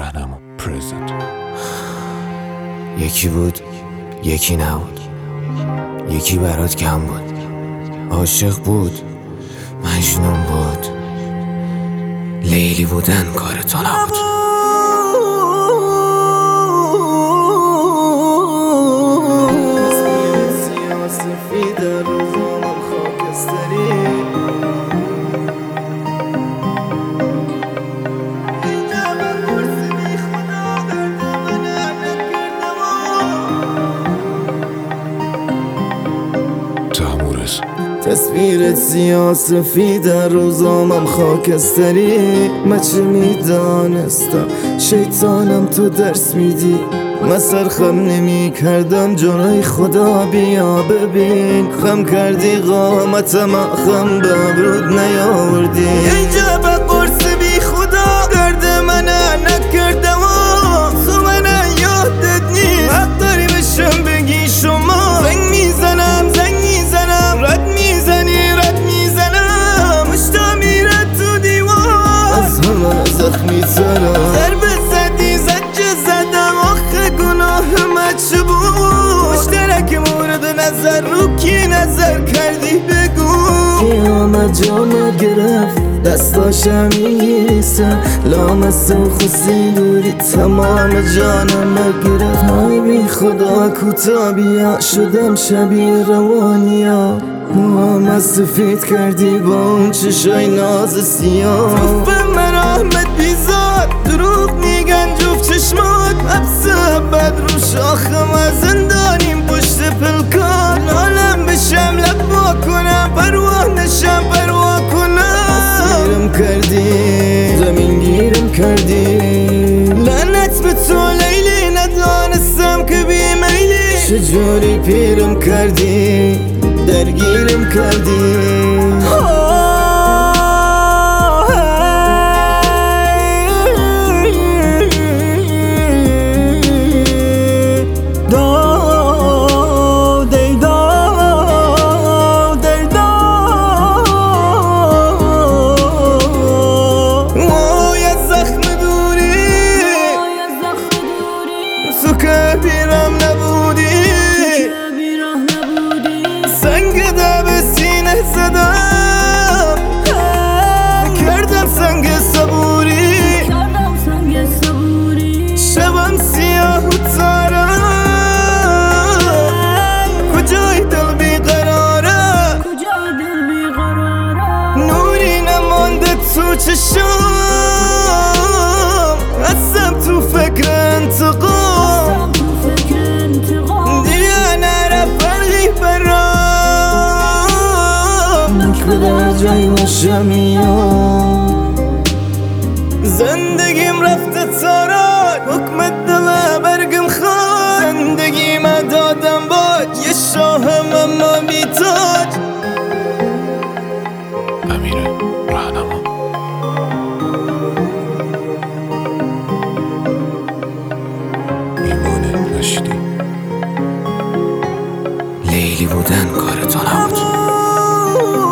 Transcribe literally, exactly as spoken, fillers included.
رهنما پرزنت. یکی بود یکی نبود، یکی برات کم بود، عاشق بود مجنون بود، لیلی بودن کار تو نبود. تصویرت سیاه سفید در روزامم خاکستری. من چه میدانستم شیطانم تو درس میدی. من سرخم نمی کردم جلوی خدا بیا ببین. خم کردی قامتم خم به ابرود نیاوردی. اینجا به قرص بی خدا درد من نکردم تو من یادت نیست. حق داری بشم بگی شما. زنگ میزنم زنگ میزنم رد میزنی رد میزنم. مشتا میره تو دیوار از همه زخمی ترم. ضربه زدی زجه زدم آخه گناه من چه بود؟ مشترک مورد نظر رو کی نظر کردی بگو. قیامت جامو گرفت دستاشم میگیسم لامست و خوصی دوری تمام جانم گرفت. های بی خدا کوتا بیا شدم شبیه روانیا. موام سفید کردی با اون چشای ناز سیاه. توف من احمد بیزار دروغ میگن جفت چشمات. حبس بد رو شاخم از زندانیم پشت پلکان. عالم بشم لبا کنم پروا نشم پروا کنم. اسیرم کردی زمین گیرم کردی. لعنت به تو لیلی ندانستم که بی میلی. چجوری پیرم کردی درگیرم کردی. تو که بیرم نبودی سنگ دب سینه زدم. کردم سنگ صبوری شبم سیاه و تارم. کجای دل بیقراره نوری نمانده تو چشم. هستم تو فکر انتقام دیگه نره فرقی برام. کدر جای باشم یا زندگیم رفته تارات. حکمت دل برگم خواد. زندگیم دادم باج یه شاهم اما بی تاج. امیر رهنما. میمونه نشدی. لیلی بودن کار تو نبود.